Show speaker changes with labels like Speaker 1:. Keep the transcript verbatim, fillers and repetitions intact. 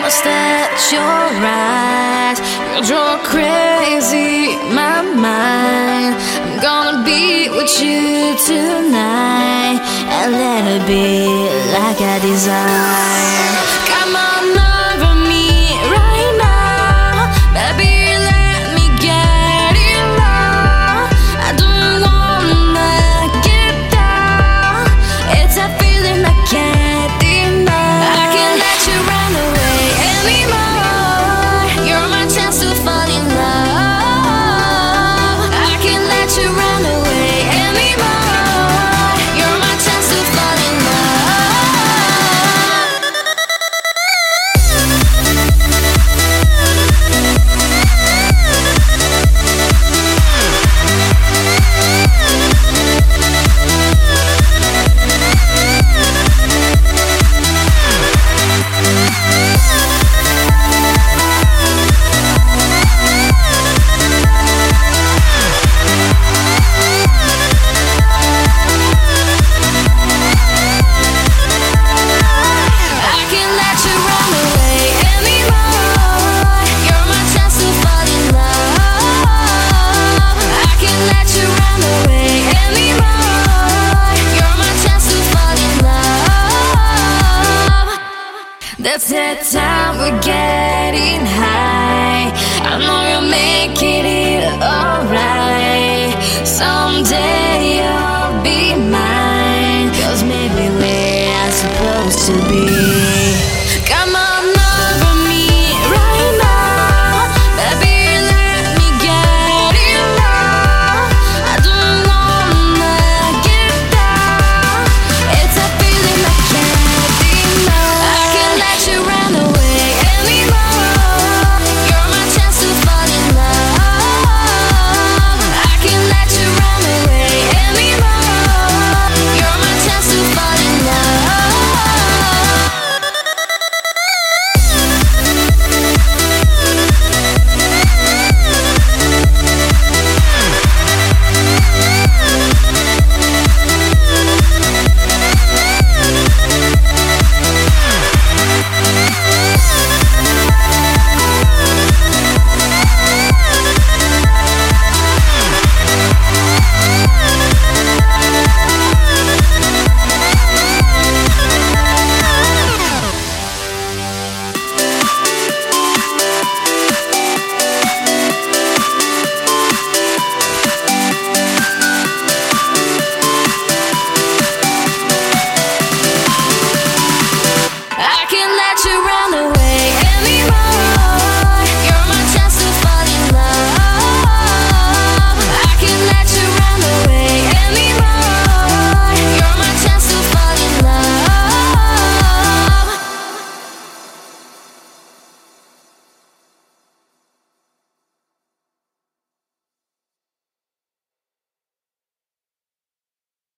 Speaker 1: lost at your eyes. You draw crazy my mind. I'm gonna be with you tonight and let it be like I desire. Come on over me right now, baby, let me get enough. I don't wanna get down. It's a feeling I can't deny. I can't let you run away anymore. You're my chance to fall in love. I can't let you run away anymore. You're my chance to fall in That's that time we're getting high. I know you're making it alright someday.